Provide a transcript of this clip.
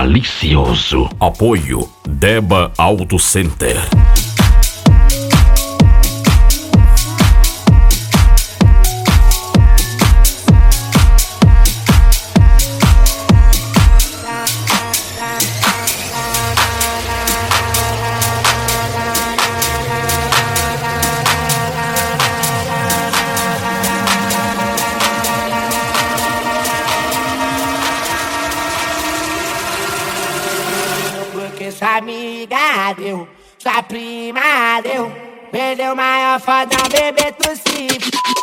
malicioso. Apoio Deba Auto Center. Sua amiga deu, sua prima deu, perdeu maior fodão, bebê tossivo.